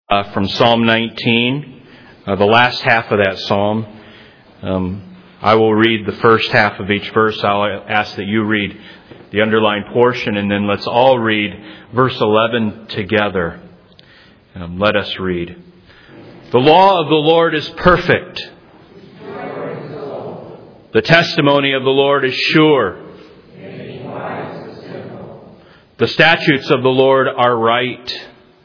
From Psalm 19, the last half of that psalm. I will read the first half of each verse. I'll ask that you read the underlined portion, and then let's all read verse 11 together. Let us read. The law of the Lord is perfect. The testimony of the Lord is sure. The statutes of the Lord are right.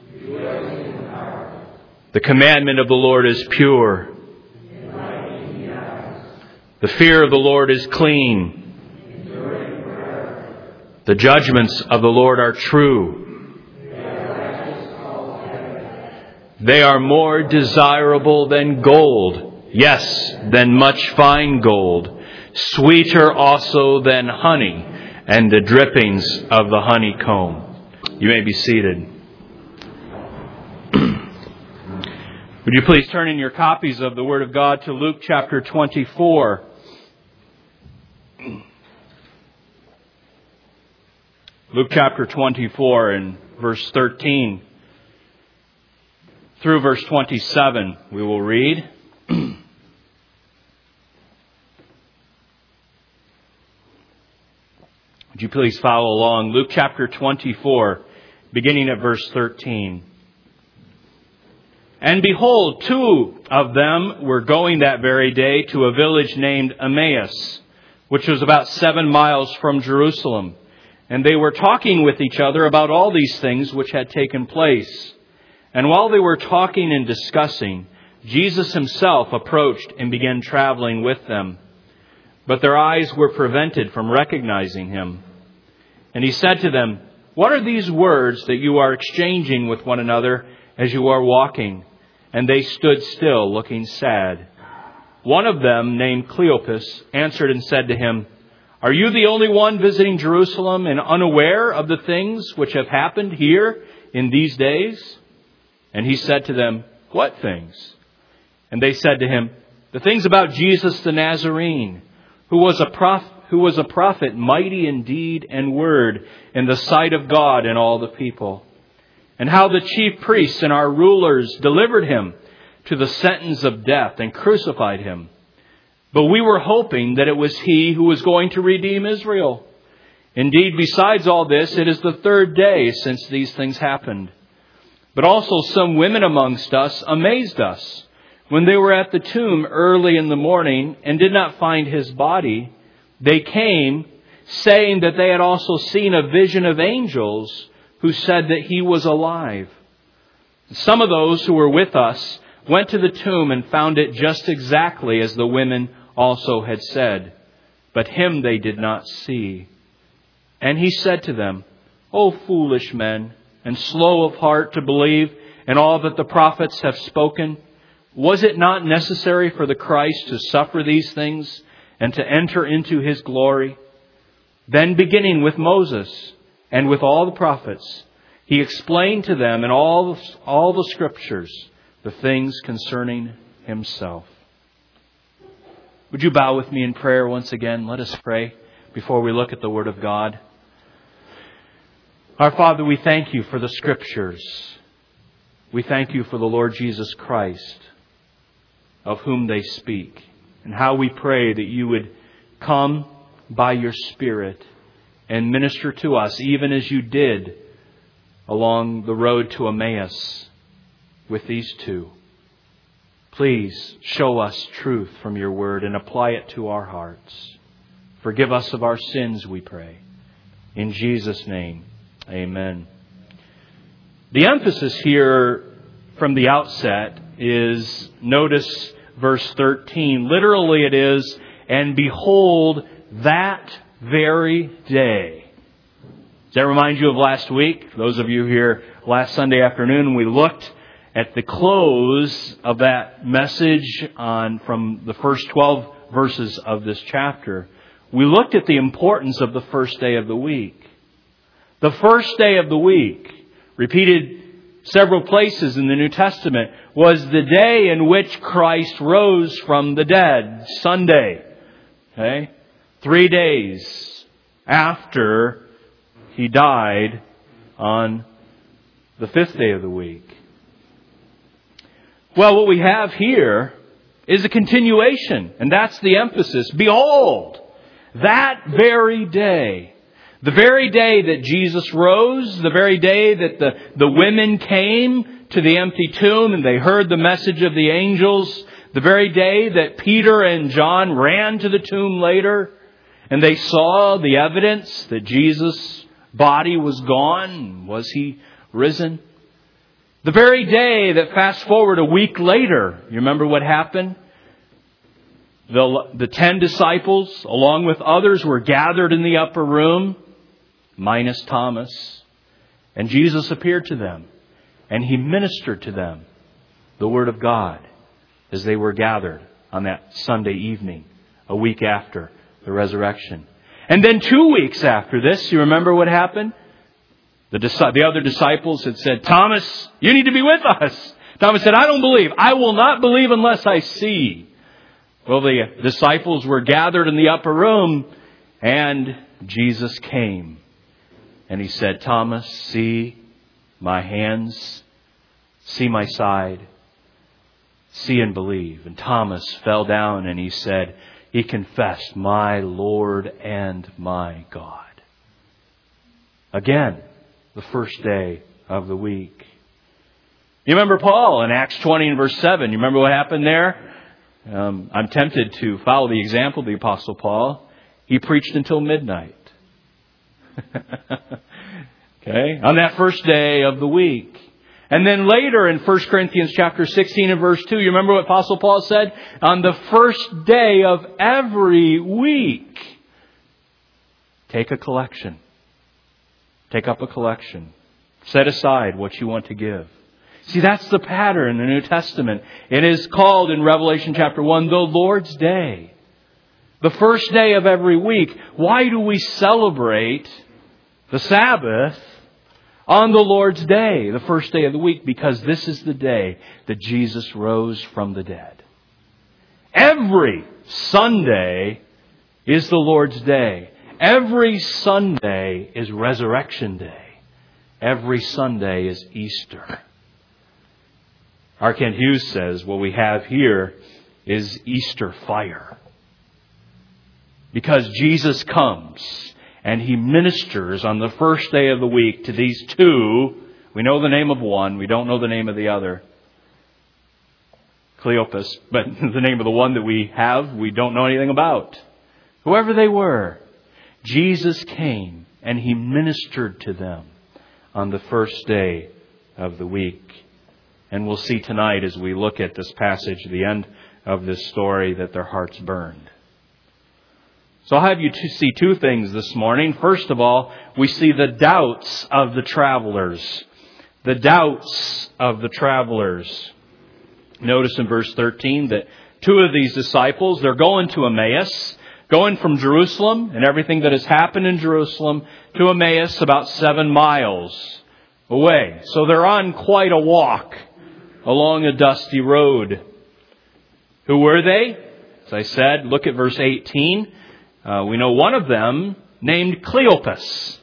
The commandment of the Lord is pure. The fear of the Lord is clean. The judgments of the Lord are true. They are more desirable than gold, yes, than much fine gold, sweeter also than honey, and the drippings of the honeycomb. You may be seated. Would you please turn in your copies of the Word of God to Luke chapter 24. Luke chapter 24 and verse 13 through verse 27 we will read. Would you please follow along? Luke chapter 24, beginning at verse 13. And behold, two of them were going that very day to a village named Emmaus, which was about 7 miles from Jerusalem. And they were talking with each other about all these things which had taken place. And while they were talking and discussing, Jesus himself approached and began traveling with them. But their eyes were prevented from recognizing him. And he said to them, "What are these words that you are exchanging with one another as you are walking?" And they stood still, looking sad. One of them, named Cleopas, answered and said to him, "Are you the only one visiting Jerusalem and unaware of the things which have happened here in these days?" And he said to them, "What things?" And they said to him, "The things about Jesus the Nazarene, who was a prophet, mighty in deed and word in the sight of God and all the people. And how the chief priests and our rulers delivered him to the sentence of death and crucified him. But we were hoping that it was he who was going to redeem Israel. Indeed, besides all this, it is the third day since these things happened. But also some women amongst us amazed us when they were at the tomb early in the morning and did not find his body. They came, saying that they had also seen a vision of angels who said that he was alive. Some of those who were with us went to the tomb and found it just exactly as the women also had said, but him they did not see." And he said to them, "O foolish men, and slow of heart to believe in all that the prophets have spoken, was it not necessary for the Christ to suffer these things and to enter into his glory?" Then beginning with Moses and with all the prophets, he explained to them in all the scriptures the things concerning himself. Would you bow with me in prayer once again? Let us pray before we look at the Word of God. Our Father, we thank you for the scriptures. We thank you for the Lord Jesus Christ, of whom they speak, and how we pray that you would come by your Spirit and minister to us, even as you did along the road to Emmaus with these two. Please show us truth from your word and apply it to our hearts. Forgive us of our sins, we pray. In Jesus' name, amen. The emphasis here from the outset is, notice verse 13. Literally it is, "And behold, that very day." Does that remind you of last week? Those of you here last Sunday afternoon, we looked at the close of that message from the first 12 verses of this chapter. We looked at the importance of the first day of the week. The first day of the week, repeated several places in the New Testament, was the day in which Christ rose from the dead, Sunday. Okay? 3 days after he died on the 5th day of the week. Well, what we have here is a continuation, and that's the emphasis. Behold, that very day, the very day that Jesus rose, the very day that the women came to the empty tomb and they heard the message of the angels, the very day that Peter and John ran to the tomb later and they saw the evidence that Jesus' body was gone, was He risen? The very day that, fast forward a week later, you remember what happened? The 10 disciples, along with others, were gathered in the upper room, minus Thomas. And Jesus appeared to them, and He ministered to them the Word of God as they were gathered on that Sunday evening, a week after the resurrection. And then 2 weeks after this, you remember what happened? The other disciples had said, Thomas, you need to be with us. Thomas said, I don't believe. I will not believe unless I see. Well, the disciples were gathered in the upper room, and Jesus came. And He said, Thomas, see my hands, see my side, see and believe. And Thomas fell down and he confessed, my Lord and my God. Again, the first day of the week. You remember Paul in Acts 20 and verse 7. You remember what happened there? I'm tempted to follow the example of the Apostle Paul. He preached until midnight. Okay, on that first day of the week. And then later in 1 Corinthians chapter 16 and verse 2, you remember what Apostle Paul said? On the first day of every week, take a collection. Take up a collection. Set aside what you want to give. See, that's the pattern in the New Testament. It is called in Revelation chapter 1, the Lord's Day. The first day of every week. Why do we celebrate the Sabbath on the Lord's Day, the first day of the week? Because this is the day that Jesus rose from the dead. Every Sunday is the Lord's Day. Every Sunday is Resurrection Day. Every Sunday is Easter. R. Kent Hughes says what we have here is Easter fire. Because Jesus comes and He ministers on the first day of the week to these two. We know the name of one. We don't know the name of the other. Cleopas. But the name of the one that we have, we don't know anything about. Whoever they were, Jesus came and He ministered to them on the first day of the week. And we'll see tonight as we look at this passage, the end of this story, that their hearts burned. So I'll have you to see two things this morning. First of all, we see the doubts of the travelers. The doubts of the travelers. Notice in verse 13 that two of these disciples, they're going to Emmaus, going from Jerusalem and everything that has happened in Jerusalem to Emmaus, about 7 miles away. So they're on quite a walk along a dusty road. Who were they? As I said, look at verse 18. We know one of them named Cleopas.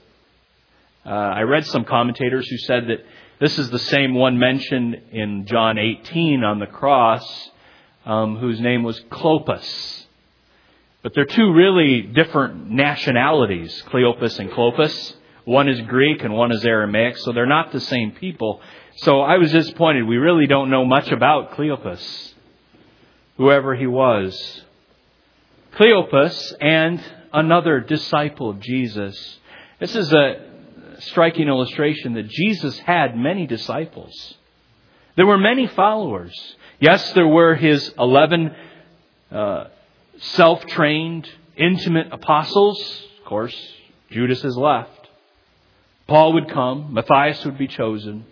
I read some commentators who said that this is the same one mentioned in John 18 on the cross, whose name was Clopas. But they're two really different nationalities, Cleopas and Clopas. One is Greek and one is Aramaic, so they're not the same people. So I was disappointed. We really don't know much about Cleopas, whoever he was. Cleopas and another disciple of Jesus. This is a striking illustration that Jesus had many disciples. There were many followers. Yes, there were His 11 self-trained, intimate apostles. Of course, Judas has left. Paul would come. Matthias would be chosen.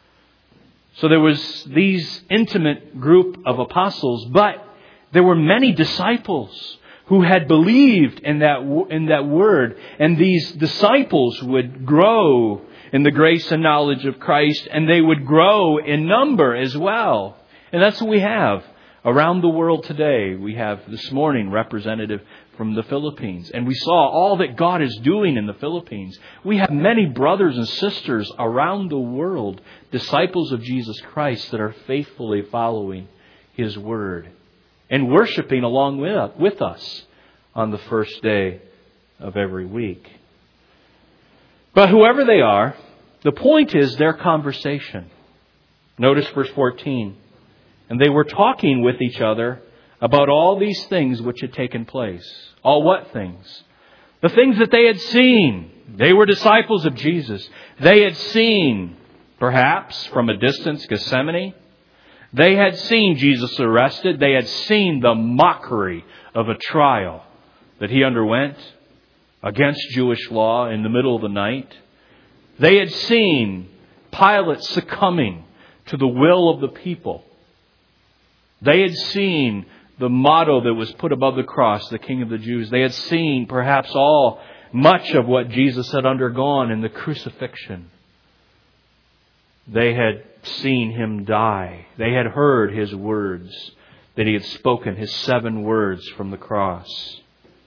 So there was these intimate group of apostles, but there were many disciples who had believed in that word. And these disciples would grow in the grace and knowledge of Christ, and they would grow in number as well. And that's what we have around the world today. We have this morning representative from the Philippines. And we saw all that God is doing in the Philippines. We have many brothers and sisters around the world, disciples of Jesus Christ, that are faithfully following His Word and worshiping along with us on the first day of every week. But whoever they are, the point is their conversation. Notice verse 14. And they were talking with each other about all these things which had taken place. All what things? The things that they had seen. They were disciples of Jesus. They had seen, perhaps from a distance, Gethsemane. They had seen Jesus arrested. They had seen the mockery of a trial that He underwent against Jewish law in the middle of the night. They had seen Pilate succumbing to the will of the people. They had seen the motto that was put above the cross, the King of the Jews. They had seen perhaps much of what Jesus had undergone in the crucifixion. They had seen Him die. They had heard His words that He had spoken, His 7 words from the cross.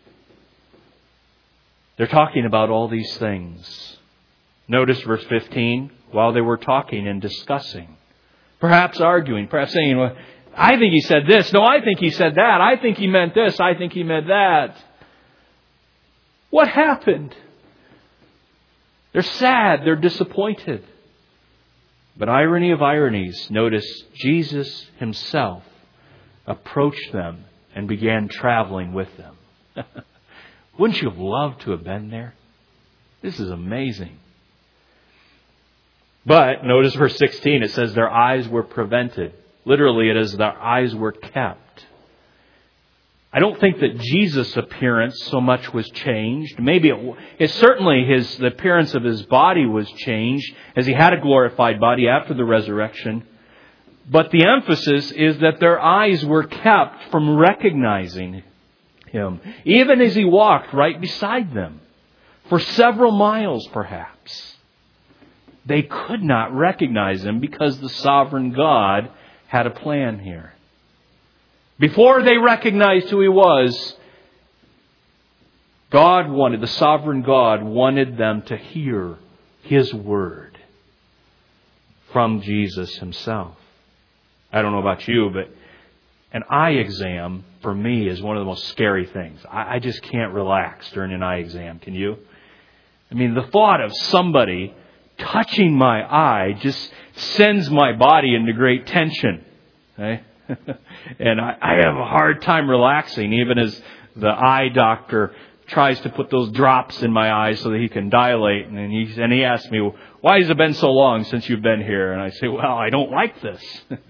They're talking about all these things. Notice verse 15, while they were talking and discussing, perhaps arguing, perhaps saying, well, I think He said this. No, I think He said that. I think He meant this. I think He meant that. What happened? They're sad. They're disappointed. But irony of ironies, notice Jesus Himself approached them and began traveling with them. Wouldn't you have loved to have been there? This is amazing. But notice verse 16, it says their eyes were prevented. Literally, it is their eyes were kept. I don't think that Jesus' appearance so much was changed. Maybe it certainly the appearance of His body was changed, as He had a glorified body after the resurrection. But the emphasis is that their eyes were kept from recognizing Him, even as He walked right beside them for several miles perhaps. They could not recognize Him because the sovereign God had a plan here. Before they recognized who He was, the sovereign God wanted them to hear His word from Jesus Himself. I don't know about you, but an eye exam for me is one of the most scary things. I just can't relax during an eye exam. Can you? I mean, the thought of somebody touching my eye just sends my body into great tension. Okay? And I have a hard time relaxing, even as the eye doctor tries to put those drops in my eyes so that he can dilate. And he asks me, why has it been so long since you've been here? And I say, well, I don't like this.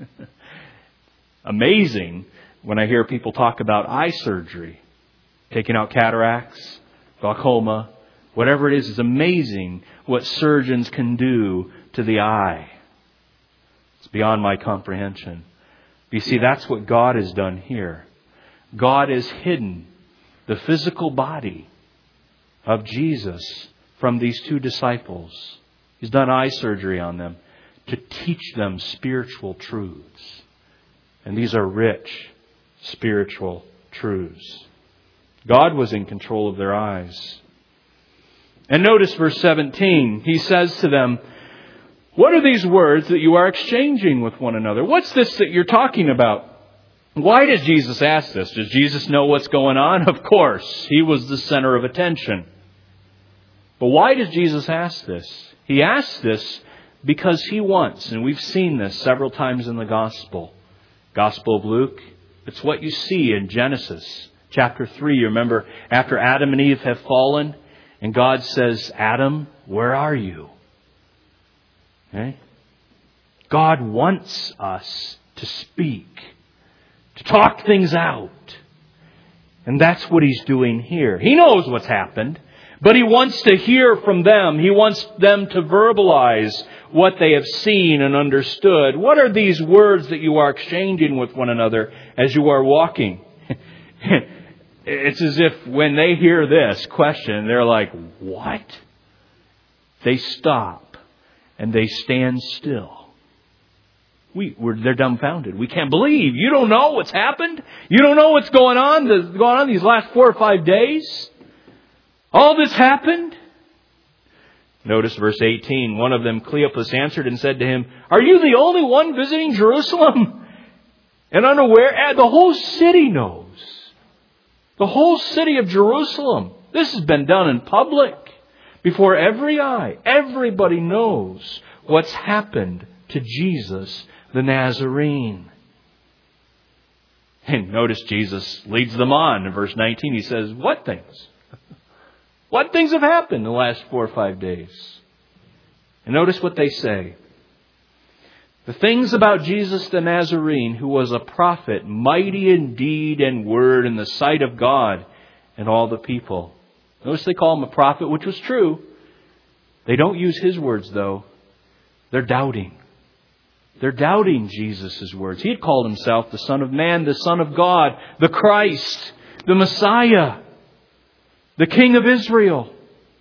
Amazing when I hear people talk about eye surgery, taking out cataracts, glaucoma, whatever it is. It's amazing what surgeons can do to the eye. It's beyond my comprehension. You see, that's what God has done here. God has hidden the physical body of Jesus from these 2 disciples. He's done eye surgery on them to teach them spiritual truths. And these are rich spiritual truths. God was in control of their eyes. And notice verse 17. He says to them, what are these words that you are exchanging with one another? What's this that you're talking about? Why does Jesus ask this? Does Jesus know what's going on? Of course. He was the center of attention. But why does Jesus ask this? He asks this because He wants, and we've seen this several times in the Gospel. Gospel of Luke, it's what you see in Genesis chapter 3. You remember after Adam and Eve have fallen, and God says, Adam, where are you? Okay? God wants us to speak, to talk things out. And that's what He's doing here. He knows what's happened, but He wants to hear from them. He wants them to verbalize what they have seen and understood. What are these words that you are exchanging with one another as you are walking? It's as if when they hear this question, they're like, what? They stop and they stand still. They're dumbfounded. We can't believe. You don't know what's happened? You don't know what's going on these last 4 or 5 days? All this happened? Notice verse 18. One of them, Cleopas, answered and said to him, "Are you the only one visiting Jerusalem and unaware?" The whole city knows. The whole city of Jerusalem. This has been done in public before every eye. Everybody knows what's happened to Jesus the Nazarene. And notice Jesus leads them on. In verse 19 he says, "What things? What things have happened in the last 4 or 5 days?" And notice what they say. "The things about Jesus the Nazarene, who was a prophet, mighty in deed and word in the sight of God and all the people." Notice they call him a prophet, which was true. They don't use his words, though. They're doubting. They're doubting Jesus' words. He had called himself the Son of Man, the Son of God, the Christ, the Messiah, the King of Israel,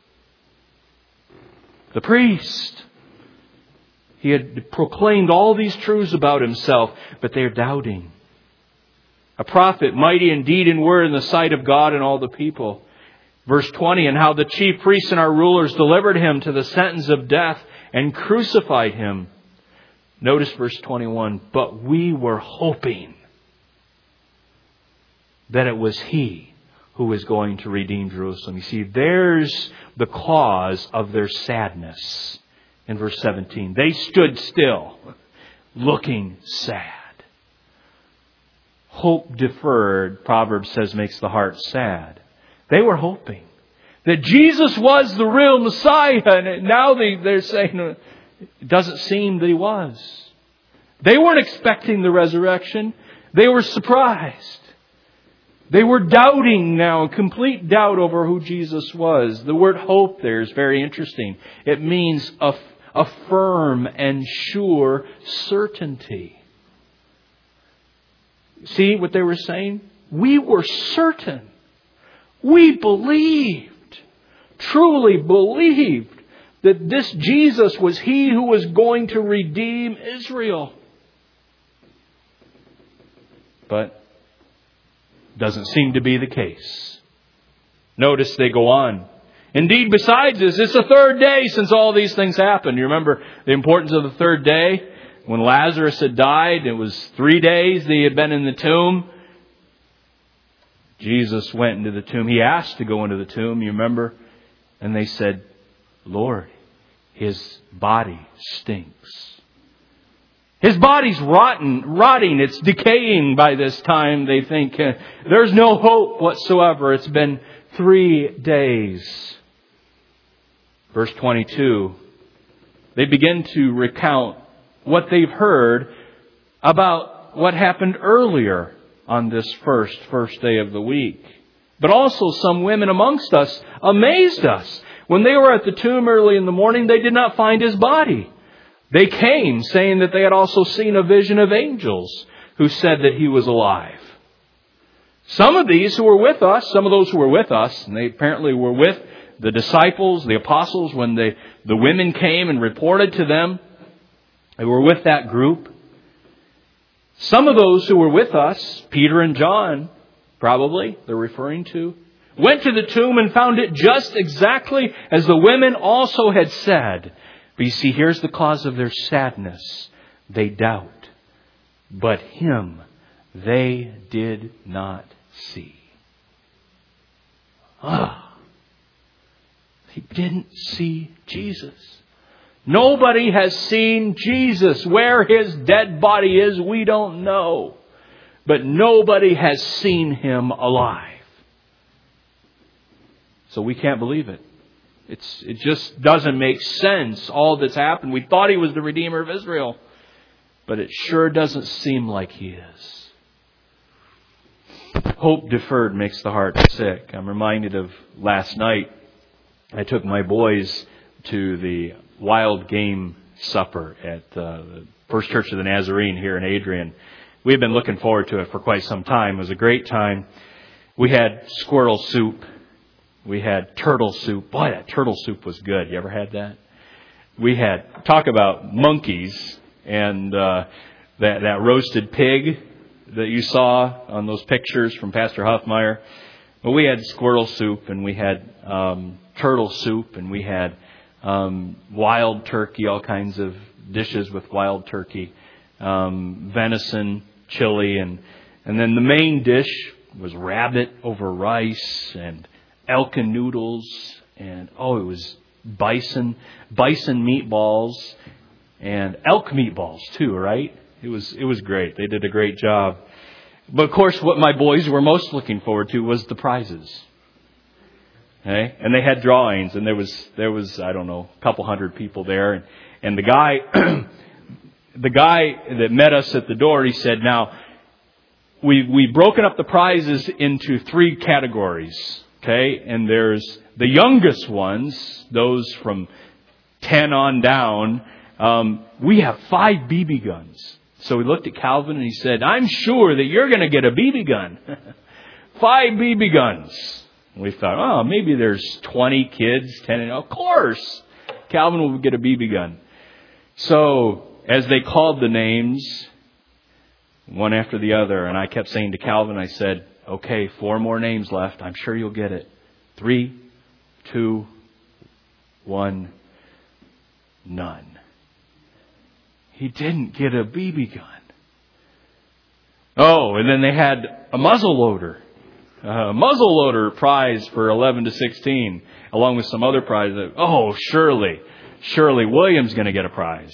the priest. He had proclaimed all these truths about himself, but they're doubting. A prophet, mighty in deed and word in the sight of God and all the people. Verse 20, "And how the chief priests and our rulers delivered him to the sentence of death and crucified him." Notice verse 21, "But we were hoping that it was he who was going to redeem Jerusalem." You see, there's the cause of their sadness. In verse 17, they stood still, looking sad. Hope deferred, Proverbs says, makes the heart sad. They were hoping that Jesus was the real Messiah, and now they're saying it doesn't seem that he was. They weren't expecting the resurrection. They were surprised. They were doubting now, complete doubt over who Jesus was. The word hope there is very interesting. It means a firm and sure certainty. See what they were saying? We were certain. We believed, truly believed, that this Jesus was he who was going to redeem Israel. But doesn't seem to be the case. Notice they go on. "Indeed, besides this, it's the 3rd day since all these things happened." You remember the importance of the 3rd day? When Lazarus had died, it was 3 days that he had been in the tomb. Jesus went into the tomb. He asked to go into the tomb, you remember? And they said, "Lord, his body stinks." His body's rotting. It's decaying by this time, they think. There's no hope whatsoever. It's been 3 days. Verse 22, they begin to recount what they've heard about what happened earlier on this first day of the week. But also some women amongst us amazed us. When they were at the tomb early in the morning, they did not find his body. They came saying that they had also seen a vision of angels who said that he was alive. Some of those who were with us, and they apparently were with the disciples, the apostles, when the women came and reported to them, they were with that group. Some of those who were with us, Peter and John, probably, they're referring to, went to the tomb and found it just exactly as the women also had said. But you see, here's the cause of their sadness. They doubt. But him they did not see. They didn't see Jesus. Nobody has seen Jesus. Where his dead body is, we don't know. But nobody has seen him alive. So we can't believe it. It just doesn't make sense, all that's happened. We thought he was the Redeemer of Israel. But it sure doesn't seem like he is. Hope deferred makes the heart sick. I'm reminded of last night. I took my boys to the wild game supper at the First Church of the Nazarene here in Adrian. We've been looking forward to it for quite some time. It was a great time. We had squirrel soup. We had turtle soup. Boy, that turtle soup was good. You ever had that? We had, talk about monkeys. And that roasted pig that you saw on those pictures from Pastor Huffmeyer. Well, we had squirrel soup, and we had turtle soup, and we had wild turkey, all kinds of dishes with wild turkey, venison, chili, and then the main dish was rabbit over rice and elkin noodles, and it was bison meatballs and elk meatballs too, right? It was great. They did a great job. But of course, what my boys were most looking forward to was the prizes. Okay? And they had drawings, and there was I don't know, a couple hundred people there, and the guy the guy that met us at the door, he said, "Now we've broken up the prizes into 3 categories." Okay? And there's the youngest ones, those from 10 on down. We have 5 BB guns. So we looked at Calvin and he said, "I'm sure that you're going to get a BB gun." 5 BB guns. And we thought, maybe there's 20 kids, 10. And of course, Calvin will get a BB gun. So as they called the names, one after the other, and I kept saying to Calvin, I said, "Okay, 4 more names left. I'm sure you'll get it. 3, 2, 1, none." He didn't get a BB gun. And then they had a muzzleloader prize for 11 to 16, along with some other prizes. Surely William's going to get a prize.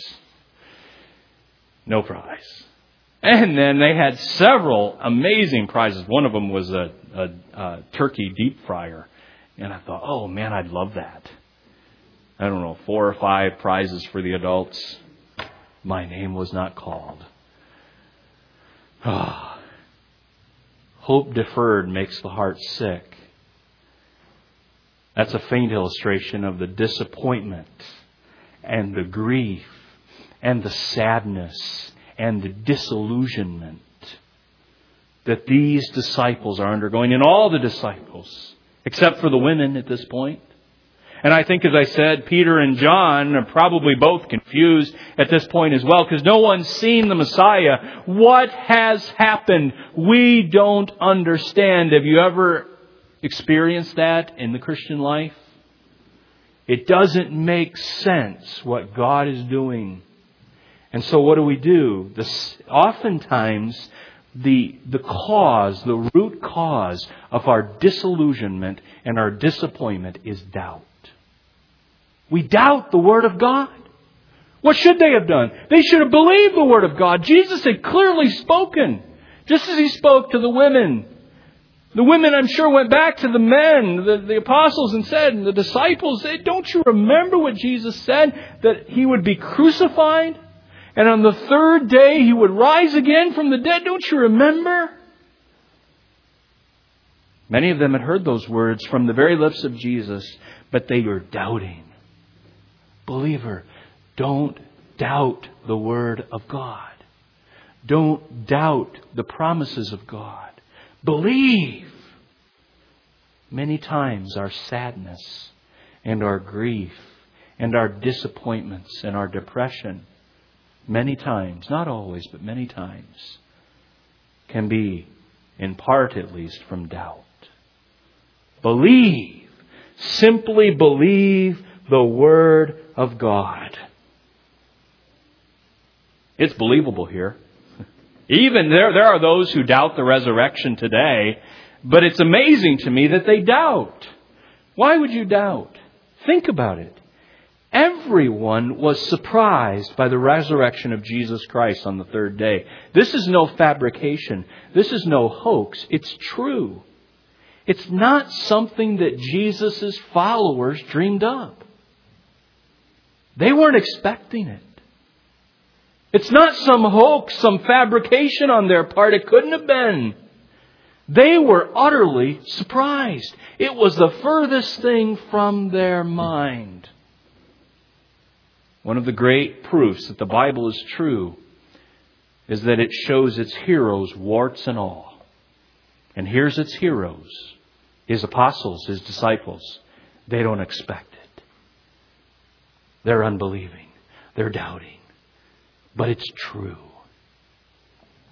No prize. And then they had several amazing prizes. One of them was a turkey deep fryer. And I thought, oh man, I'd love that. I don't know, 4 or 5 prizes for the adults. My name was not called. Hope deferred makes the heart sick. That's a faint illustration of the disappointment and the grief and the sadness and the disillusionment that these disciples are undergoing, and all the disciples, except for the women at this point. And I think, as I said, Peter and John are probably both confused at this point as well, because no one's seen the Messiah. What has happened? We don't understand. Have you ever experienced that in the Christian life? It doesn't make sense what God is doing. And so what do? Oftentimes, the root cause of our disillusionment and our disappointment is doubt. We doubt the Word of God. What should they have done? They should have believed the Word of God. Jesus had clearly spoken, just as He spoke to the women. The women, I'm sure, went back to the men, the apostles, and said, and the disciples said, "Don't you remember what Jesus said? That He would be crucified, and on the 3rd day He would rise again from the dead. Don't you remember?" Many of them had heard those words from the very lips of Jesus, but they were doubting. Believer, don't doubt the Word of God. Don't doubt the promises of God. Believe. Many times our sadness and our grief and our disappointments and our depression, many times, not always, but many times, can be, in part at least, from doubt. Believe. Simply believe the Word of God. It's believable here. Even there are those who doubt the resurrection today, but it's amazing to me that they doubt. Why would you doubt? Think about it. Everyone was surprised by the resurrection of Jesus Christ on the 3rd day. This is no fabrication. This is no hoax. It's true. It's not something that Jesus' followers dreamed up. They weren't expecting it. It's not some hoax, some fabrication on their part. It couldn't have been. They were utterly surprised. It was the furthest thing from their mind. One of the great proofs that the Bible is true is that it shows its heroes, warts and all. And here's its heroes, His apostles, His disciples. They don't expect it. They're unbelieving. They're doubting. But it's true.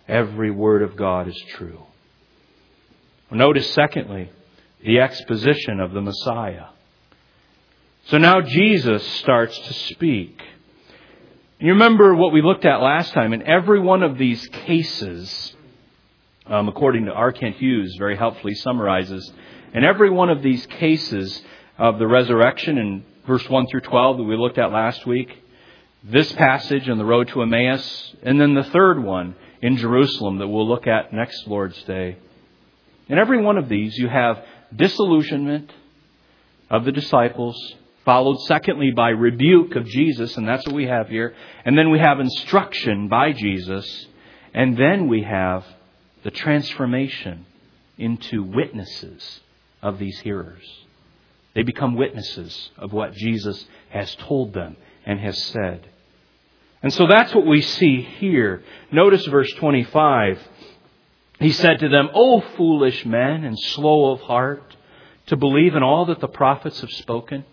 Every word of God is true. Notice, secondly, the exposition of the Messiah. So now Jesus starts to speak. You remember what we looked at last time. In every one of these cases, according to R. Kent Hughes, very helpfully summarizes, in every one of these cases of the resurrection in verse 1 through 12 that we looked at last week, this passage on the road to Emmaus, and then the third one in Jerusalem that we'll look at next Lord's Day. In every one of these, you have disillusionment of the disciples, followed secondly by rebuke of Jesus, and that's what we have here. And then we have instruction by Jesus. And then we have the transformation into witnesses of these hearers. They become witnesses of what Jesus has told them and has said. And so that's what we see here. Notice verse 25. He said to them, "O foolish men and slow of heart to believe in all that the prophets have spoken."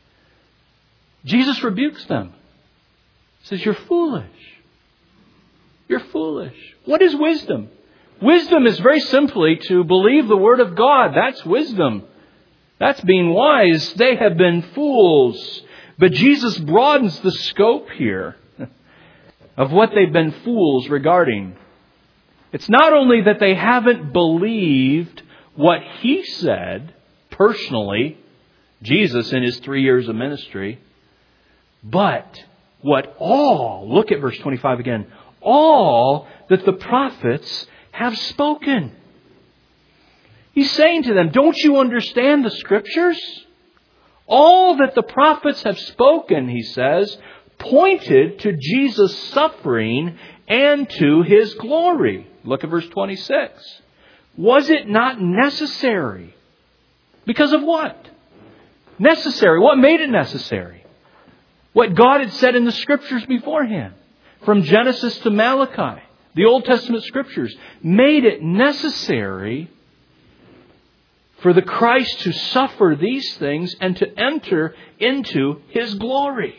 Jesus rebukes them. He says, "You're foolish. You're foolish." What is wisdom? Wisdom is very simply to believe the Word of God. That's wisdom. That's being wise. They have been fools. But Jesus broadens the scope here of what they've been fools regarding. It's not only that they haven't believed what He said personally, Jesus in His 3 years of ministry, but what all, look at verse 25 again, all that the prophets have spoken. He's saying to them, don't you understand the Scriptures? All that the prophets have spoken, he says, pointed to Jesus' suffering and to His glory. Look at verse 26. Was it not necessary? Because of what? Necessary. What made it necessary? What God had said in the Scriptures beforehand. From Genesis to Malachi. The Old Testament Scriptures made it necessary for the Christ to suffer these things and to enter into His glory.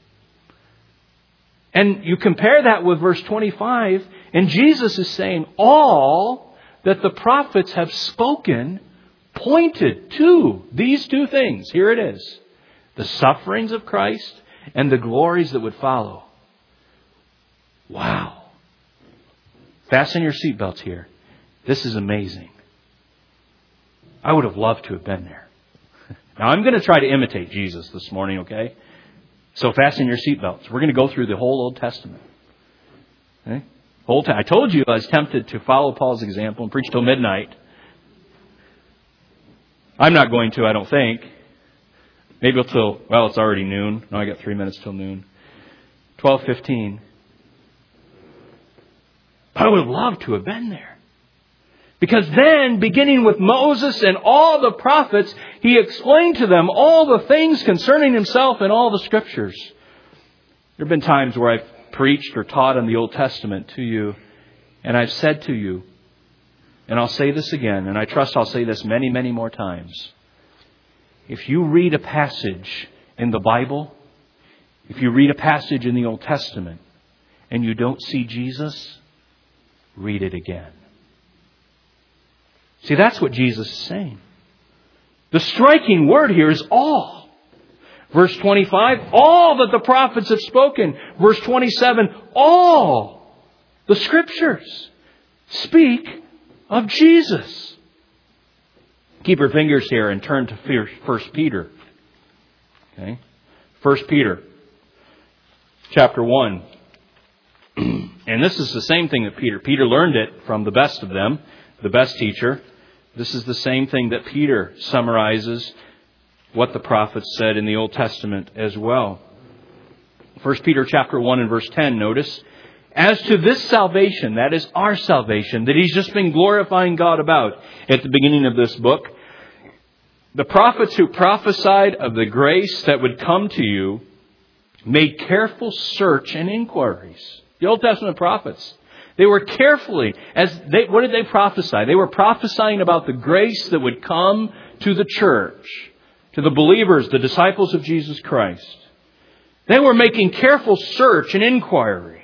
And you compare that with verse 25, and Jesus is saying all that the prophets have spoken pointed to these two things. Here it is. The sufferings of Christ and the glories that would follow. Wow. Fasten your seatbelts here. This is amazing. I would have loved to have been there. Now I'm going to try to imitate Jesus this morning, okay? So fasten your seatbelts. We're going to go through the whole Old Testament. Okay? I told you I was tempted to follow Paul's example and preach till midnight. I'm not going to, I don't think. Maybe till, well, it's already noon. No, I got 3 minutes till noon. 12:15. I would have loved to have been there. Because then, beginning with Moses and all the prophets, he explained to them all the things concerning himself in all the Scriptures. There have been times where I've preached or taught on the Old Testament to you, and I've said to you, and I'll say this again, and I trust I'll say this many, many more times. If you read a passage in the Bible, if you read a passage in the Old Testament, and you don't see Jesus, read it again. See, that's what Jesus is saying. The striking word here is all. Verse 25, all that the prophets have spoken. Verse 27, all the Scriptures speak of Jesus. Keep your fingers here and turn to 1 Peter. Okay? 1 Peter chapter 1. And this is the same thing that Peter learned it from the best of them, the best teacher. This is the same thing that Peter summarizes what the prophets said in the Old Testament as well. 1 Peter chapter 1 and verse 10, notice, as to this salvation, that is our salvation, that he's just been glorifying God about at the beginning of this book, the prophets who prophesied of the grace that would come to you made careful search and inquiries. The Old Testament prophets, they were carefully, what did they prophesy? They were prophesying about the grace that would come to the church, to the believers, the disciples of Jesus Christ. They were making careful search and inquiry.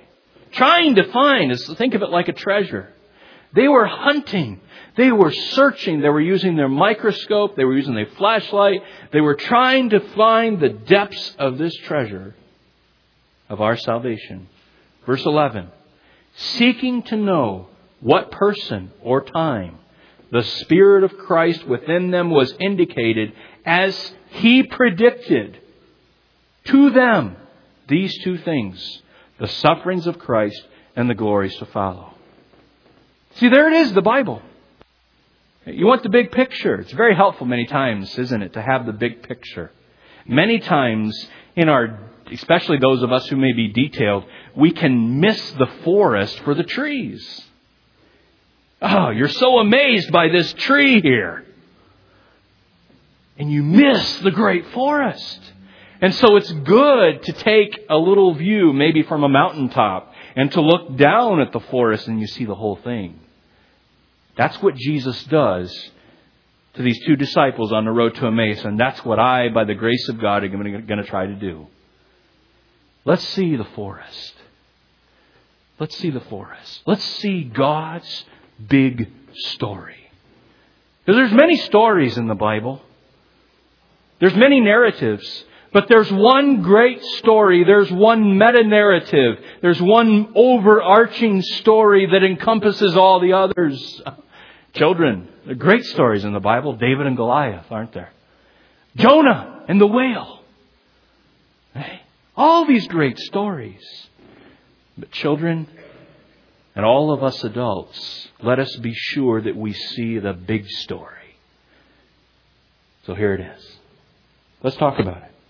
trying to find. Think of it like a treasure. They were hunting. They were searching. They were using their microscope. They were using their flashlight. They were trying to find the depths of this treasure of our salvation. Verse 11. Seeking to know what person or time the Spirit of Christ within them was indicated as He predicted to them these two things, the sufferings of Christ and the glories to follow. See, there it is, the Bible. You want the big picture. It's very helpful many times, isn't it, to have the big picture. Many times especially those of us who may be detailed, we can miss the forest for the trees. Oh, you're so amazed by this tree here. And you miss the great forest. And so it's good to take a little view, maybe from a mountaintop, and to look down at the forest and you see the whole thing. That's what Jesus does to these two disciples on the road to Emmaus. And that's what I, by the grace of God, am going to try to do. Let's see the forest. Let's see the forest. Let's see God's big story. Because there's many stories in the Bible. There's many narratives. But there's one great story. There's one meta-narrative. There's one overarching story that encompasses all the others. Children, there are great stories in the Bible. David and Goliath, aren't there? Jonah and the whale. Hey, all these great stories. But children, and all of us adults, let us be sure that we see the big story. So here it is. Let's talk about it.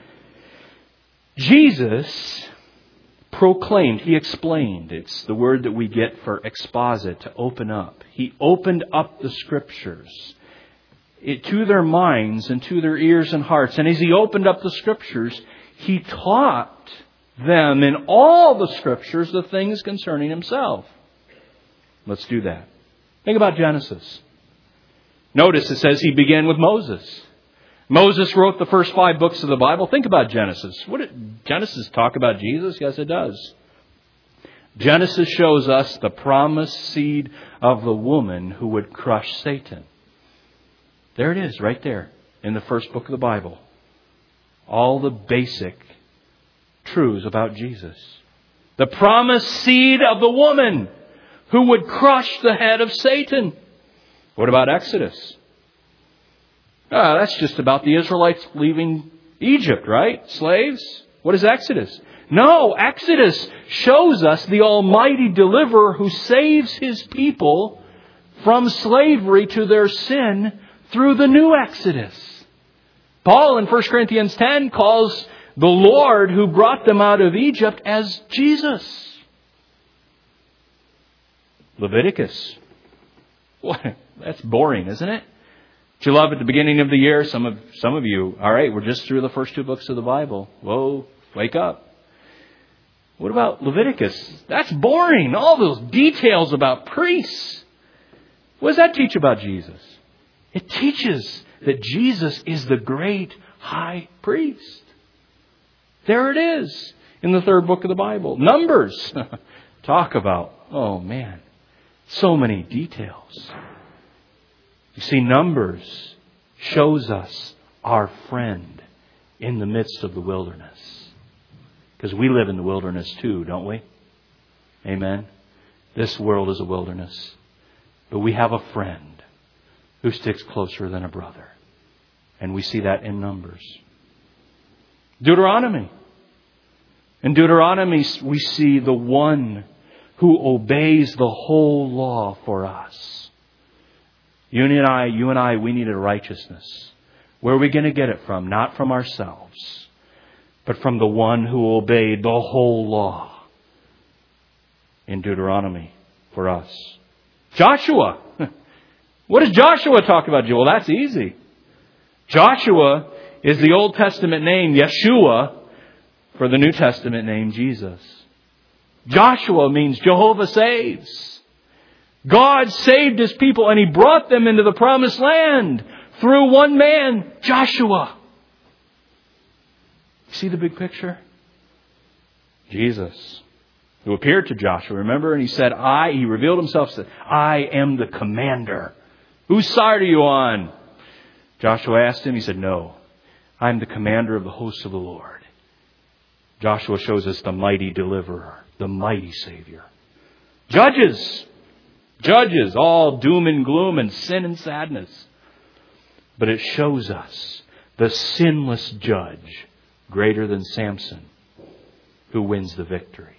Jesus proclaimed, He explained. It's the word that we get for exposit, to open up. He opened up the Scriptures to their minds and to their ears and hearts. And as He opened up the Scriptures, He taught them in all the Scriptures the things concerning Himself. Let's do that. Think about Genesis. Notice it says He began with Moses. Moses wrote the first 5 books of the Bible. Think about Genesis. Did Genesis talk about Jesus? Yes, it does. Genesis shows us the promised seed of the woman who would crush Satan. There it is, right there, in the first book of the Bible. All the basic truths about Jesus. The promised seed of the woman who would crush the head of Satan. What about Exodus? That's just about the Israelites leaving Egypt, right? Slaves? What is Exodus? No, Exodus shows us the almighty deliverer who saves His people from slavery to their sin through the new Exodus. Paul in 1 Corinthians 10 calls the Lord who brought them out of Egypt as Jesus. Leviticus. What? That's boring, isn't it? Do you love at the beginning of the year? Some of you, all right, we're just through the first 2 books of the Bible. Whoa, wake up. What about Leviticus? That's boring. All those details about priests. What does that teach about Jesus? It teaches that Jesus is the great high priest. There it is in the 3rd book of the Bible. Numbers. Talk about, oh man, so many details. You see, Numbers shows us our friend in the midst of the wilderness. Because we live in the wilderness too, don't we? Amen. This world is a wilderness. But we have a friend who sticks closer than a brother. And we see that in Numbers. Deuteronomy. In Deuteronomy, we see the one who obeys the whole law for us. You and I, we need a righteousness. Where are we going to get it from? Not from ourselves, but from the one who obeyed the whole law in Deuteronomy for us. Joshua. What does Joshua talk about? Well, that's easy. Joshua is the Old Testament name, Yeshua, for the New Testament name, Jesus. Joshua means Jehovah saves. God saved His people and He brought them into the promised land through one man, Joshua. See the big picture? Jesus. who appeared to Joshua, remember? And he said, he revealed himself, said, I am the commander. Whose side are you on? Joshua asked him, he said, no, I am the commander of the hosts of the Lord. Joshua shows us the mighty deliverer, the mighty Savior. Judges, all doom and gloom and sin and sadness. But it shows us the sinless judge, greater than Samson, who wins the victory.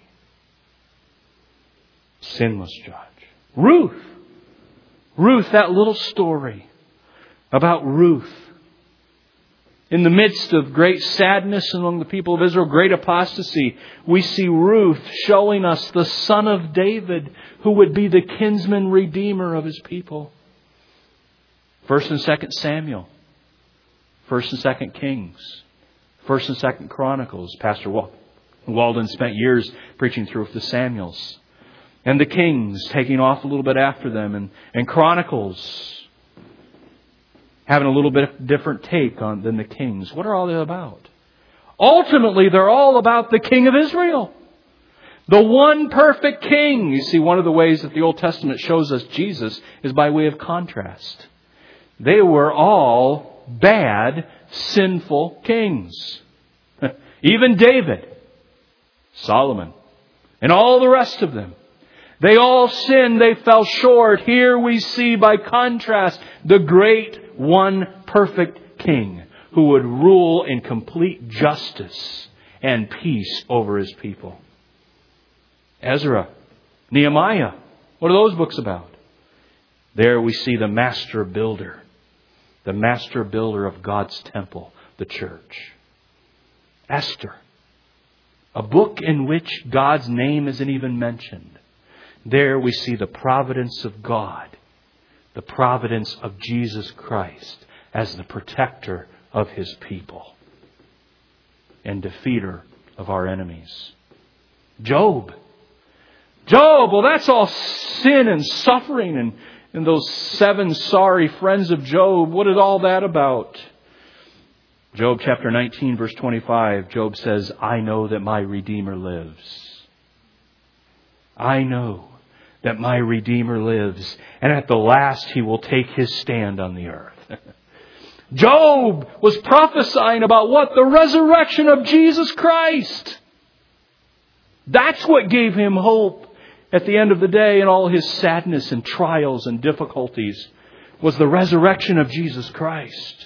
Sinless judge. Ruth, that little story about Ruth. In the midst of great sadness among the people of Israel, great apostasy, we see Ruth showing us the son of David who would be the kinsman redeemer of his people. 1st and 2nd Samuel, 1st and 2nd Kings, 1st and 2nd Chronicles. Pastor Walden spent years preaching through the Samuels. And the Kings, taking off a little bit after them. And Chronicles, having a little bit different take than the Kings. What are all they about? Ultimately, they're all about the King of Israel. The one perfect King. You see, one of the ways that the Old Testament shows us Jesus is by way of contrast. They were all bad, sinful kings. Even David, Solomon, and all the rest of them. They all sinned. They fell short. Here we see, by contrast, the great one perfect King who would rule in complete justice and peace over his people. Ezra, Nehemiah. What are those books about? There we see the master builder of God's temple, the church. Esther, a book in which God's name isn't even mentioned. There we see the providence of God, the providence of Jesus Christ as the protector of His people and defeater of our enemies. Job, well, that's all sin and suffering and those 7 sorry friends of Job. What is all that about? Job chapter 19, verse 25, Job says, I know that my Redeemer lives. I know that my Redeemer lives, and at the last He will take His stand on the earth. Job was prophesying about what? The resurrection of Jesus Christ. That's what gave him hope at the end of the day in all his sadness and trials and difficulties, was the resurrection of Jesus Christ.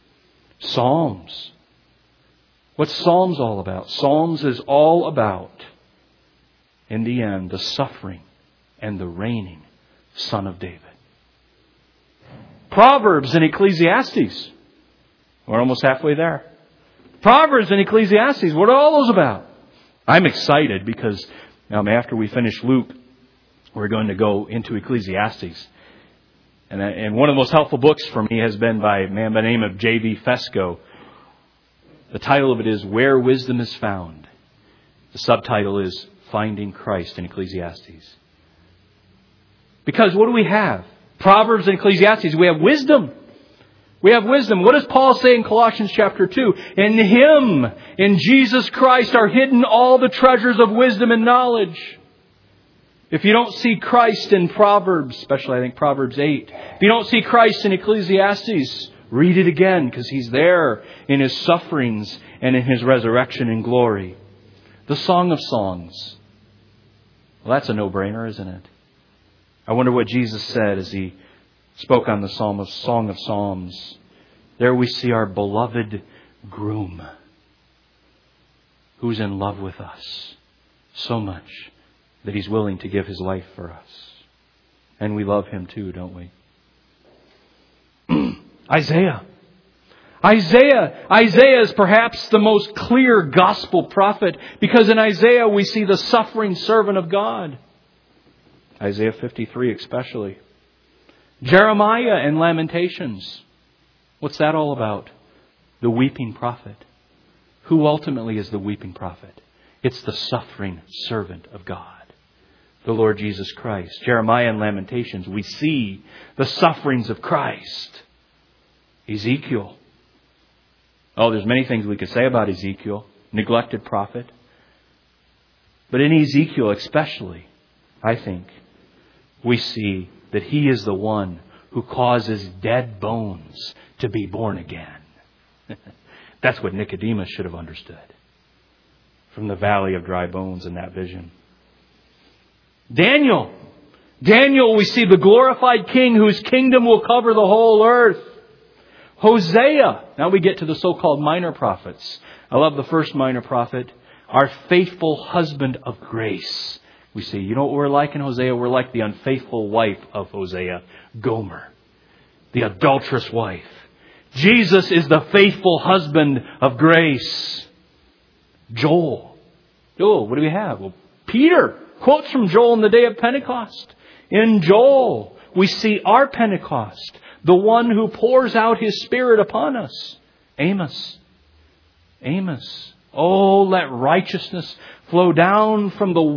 Psalms. What's Psalms all about? Psalms is all about, in the end, the suffering and the reigning Son of David. Proverbs and Ecclesiastes. We're almost halfway there. Proverbs and Ecclesiastes. What are all those about? I'm excited because after we finish Luke, we're going to go into Ecclesiastes. And one of the most helpful books for me has been by a man by the name of J.V. Fesko. The title of it is Where Wisdom is Found. The subtitle is Finding Christ in Ecclesiastes. Because what do we have? Proverbs and Ecclesiastes. We have wisdom. We have wisdom. What does Paul say in Colossians chapter 2? In Him, in Jesus Christ, are hidden all the treasures of wisdom and knowledge. If you don't see Christ in Proverbs, especially I think Proverbs 8, if you don't see Christ in Ecclesiastes, read it again, because He's there in His sufferings and in His resurrection in glory. The Song of Songs. Well, that's a no-brainer, isn't it? I wonder what Jesus said as He spoke on the Song of Psalms. There we see our beloved groom, who's in love with us so much that He's willing to give His life for us. And we love Him too, don't we? Isaiah is perhaps the most clear gospel prophet, because in Isaiah we see the suffering servant of God. Isaiah 53 especially. Jeremiah and Lamentations. What's that all about? The weeping prophet. Who ultimately is the weeping prophet? It's the suffering servant of God, the Lord Jesus Christ. Jeremiah and Lamentations, we see the sufferings of Christ. Ezekiel. Oh, there's many things we could say about Ezekiel. Neglected prophet. But in Ezekiel especially, I think, we see that He is the one who causes dead bones to be born again. That's what Nicodemus should have understood from the valley of dry bones in that vision. Daniel, we see the glorified King whose kingdom will cover the whole earth. Hosea. Now we get to the so-called minor prophets. I love the first minor prophet. Our faithful husband of grace. We see, you know what we're like in Hosea? We're like the unfaithful wife of Hosea, Gomer, the adulterous wife. Jesus is the faithful husband of grace. Joel, what do we have? Well, Peter quotes from Joel in the day of Pentecost. In Joel, we see our Pentecost, the one who pours out His Spirit upon us. Amos. Oh, let righteousness flow down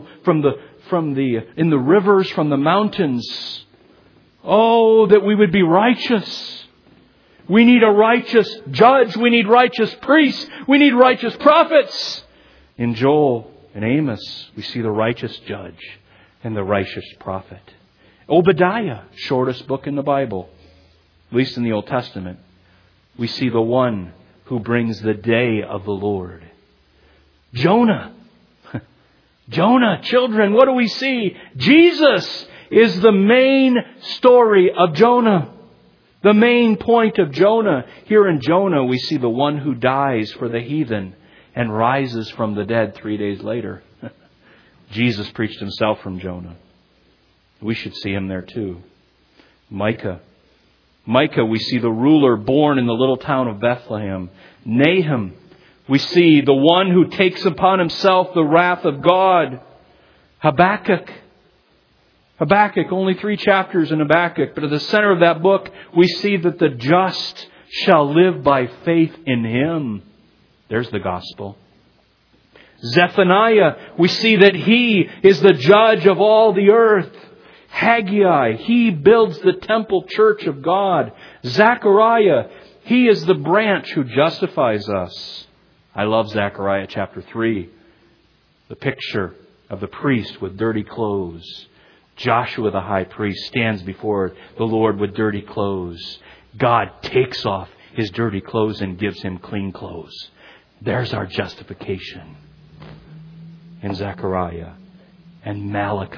in the rivers, from the mountains. Oh, that we would be righteous. We need a righteous judge. We need righteous priests. We need righteous prophets. In Joel and Amos, we see the righteous judge and the righteous prophet. Obadiah, shortest book in the Bible, at least in the Old Testament, we see the one who brings the day of the Lord. Jonah, children, what do we see? Jesus is the main story of Jonah. The main point of Jonah. Here in Jonah, we see the one who dies for the heathen and rises from the dead 3 days later. Jesus preached Himself from Jonah. We should see Him there too. Micah, we see the ruler born in the little town of Bethlehem. Nahum, we see the one who takes upon himself the wrath of God. Habakkuk, only 3 chapters in Habakkuk, but at the center of that book, we see that the just shall live by faith in Him. There's the gospel. Zephaniah, we see that he is the judge of all the earth. Haggai, he builds the temple church of God. Zechariah, he is the branch who justifies us. I love Zechariah chapter 3. The picture of the priest with dirty clothes. Joshua the high priest stands before the Lord with dirty clothes. God takes off his dirty clothes and gives him clean clothes. There's our justification. In Zechariah. And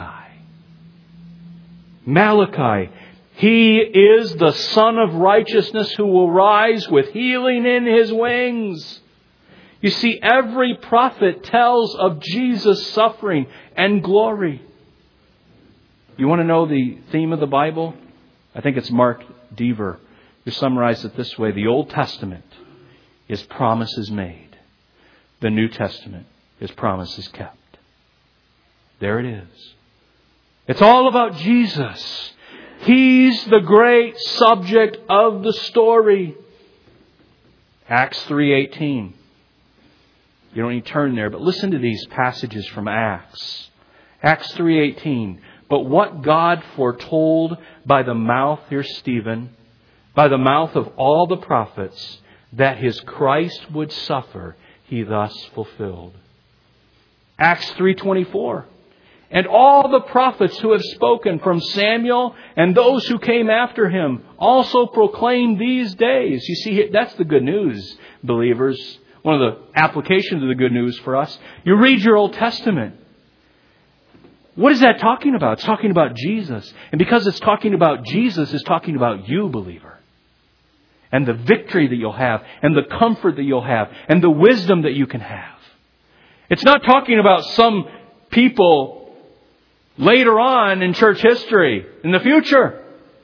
Malachi, he is the Son of righteousness who will rise with healing in his wings. You see, every prophet tells of Jesus' suffering and glory. You want to know the theme of the Bible? I think it's Mark Dever who summarized it this way. The Old Testament is promises made. The New Testament is promises kept. There it is. It's all about Jesus. He's the great subject of the story. Acts 3:18. You don't need to turn there, but listen to these passages from Acts. Acts 3:18. But what God foretold by the mouth, here's Stephen, by the mouth of all the prophets, that His Christ would suffer, He thus fulfilled. Acts 3:24. And all the prophets who have spoken from Samuel and those who came after him also proclaim these days. You see, that's the good news, believers. One of the applications of the good news for us. You read your Old Testament. What is that talking about? It's talking about Jesus. And because it's talking about Jesus, it's talking about you, believer. And the victory that you'll have, and the comfort that you'll have, and the wisdom that you can have. It's not talking about some people later on in church history, in the future.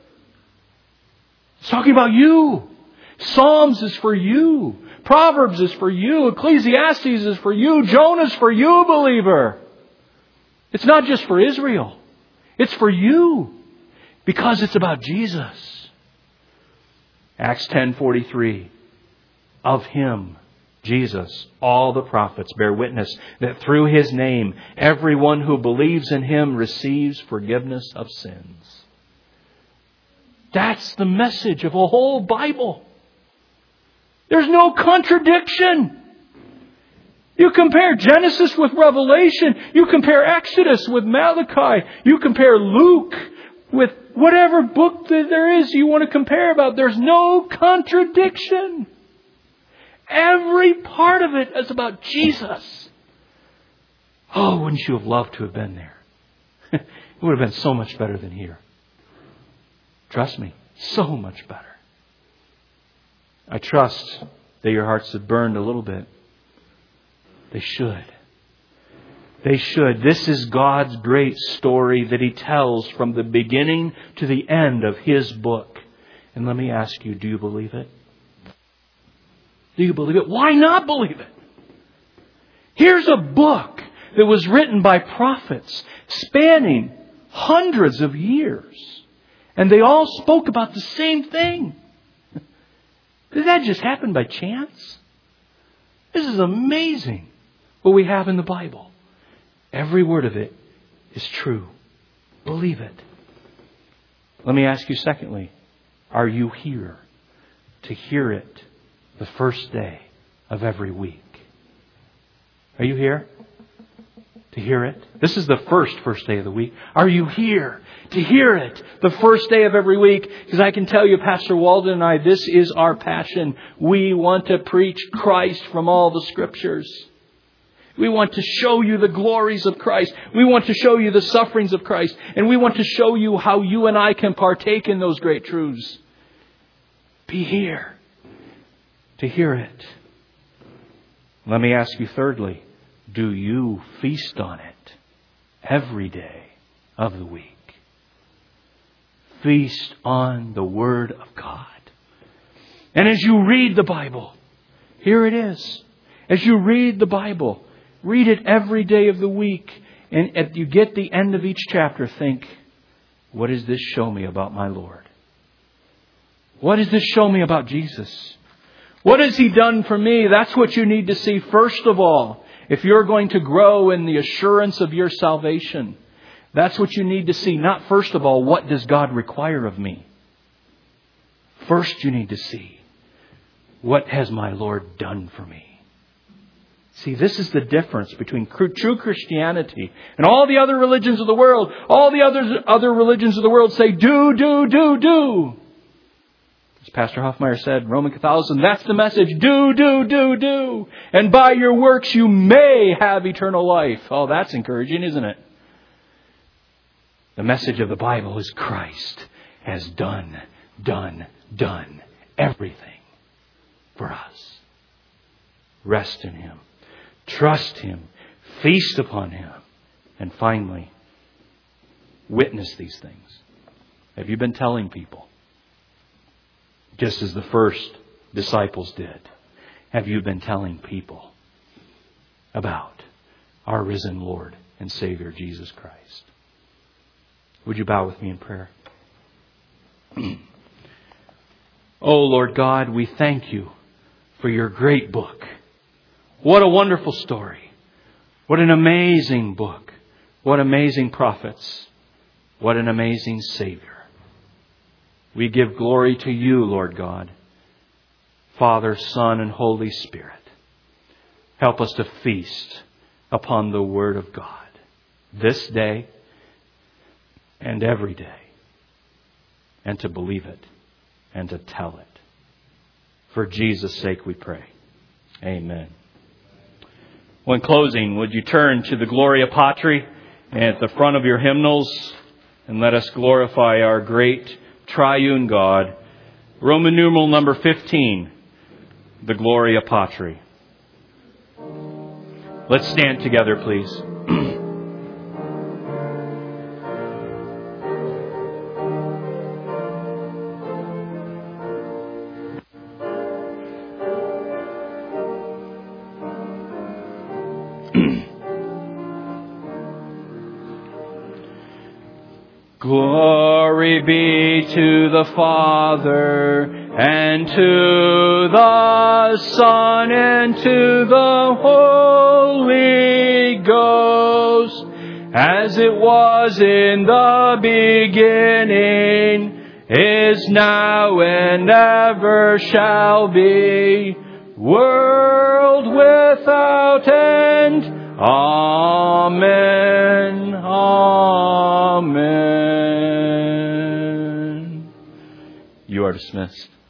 It's talking about you. Psalms is for you. Proverbs is for you. Ecclesiastes is for you. Jonah's for you, believer. It's not just for Israel. It's for you. Because it's about Jesus. Acts 10:43. Of Him, Jesus, all the prophets bear witness that through His name, everyone who believes in Him receives forgiveness of sins. That's the message of the whole Bible. There's no contradiction. You compare Genesis with Revelation. You compare Exodus with Malachi. You compare Luke with whatever book that there is you want to compare about. There's no contradiction. Every part of it is about Jesus. Oh, wouldn't you have loved to have been there? It would have been so much better than here. Trust me, so much better. I trust that your hearts have burned a little bit. They should. They should. This is God's great story that He tells from the beginning to the end of His book. And let me ask you, do you believe it? Do you believe it? Why not believe it? Here's a book that was written by prophets spanning hundreds of years. And they all spoke about the same thing. Did that just happen by chance? This is amazing what we have in the Bible. Every word of it is true. Believe it. Let me ask you secondly, are you here to hear it the first day of every week? Are you here to hear it? This is the first day of the week. Are you here to hear it the first day of every week? Because I can tell you, Pastor Walden and I, this is our passion. We want to preach Christ from all the Scriptures. We want to show you the glories of Christ. We want to show you the sufferings of Christ. And we want to show you how you and I can partake in those great truths. Be here to hear it. Let me ask you thirdly, do you feast on it every day of the week? Feast on the Word of God. And as you read the Bible, here it is. As you read the Bible, read it every day of the week. And if you get the end of each chapter, think, what does this show me about my Lord? What does this show me about Jesus? What has He done for me? That's what you need to see first of all. If you're going to grow in the assurance of your salvation, that's what you need to see. Not first of all, what does God require of me? First you need to see, what has my Lord done for me? See, this is the difference between true Christianity and all the other religions of the world. All the other religions of the world say, do. As Pastor Hoffmeyer said, Roman Catholicism, that's the message. Do. And by your works you may have eternal life. Oh, that's encouraging, isn't it? The message of the Bible is Christ has done everything for us. Rest in Him. Trust Him. Feast upon Him. And finally, witness these things. Have you been telling people? Just as the first disciples did. Have you been telling people about our risen Lord and Savior, Jesus Christ? Would you bow with me in prayer? Oh, Lord God, we thank You for Your great book. What a wonderful story. What an amazing book. What amazing prophets. What an amazing Savior. We give glory to You, Lord God, Father, Son, and Holy Spirit. Help us to feast upon the Word of God this day and every day, and to believe it and to tell it. For Jesus' sake we pray. Amen. Well, in closing, would you turn to the Gloria Patri at the front of your hymnals and let us glorify our great triune God. Roman numeral number 15, the Gloria Patri. Let's stand together, please. Glory be to the Father, and to the Son, and to the Holy Ghost, as it was in the beginning, is now, and ever shall be, world without end. Amen. Amen. You are dismissed.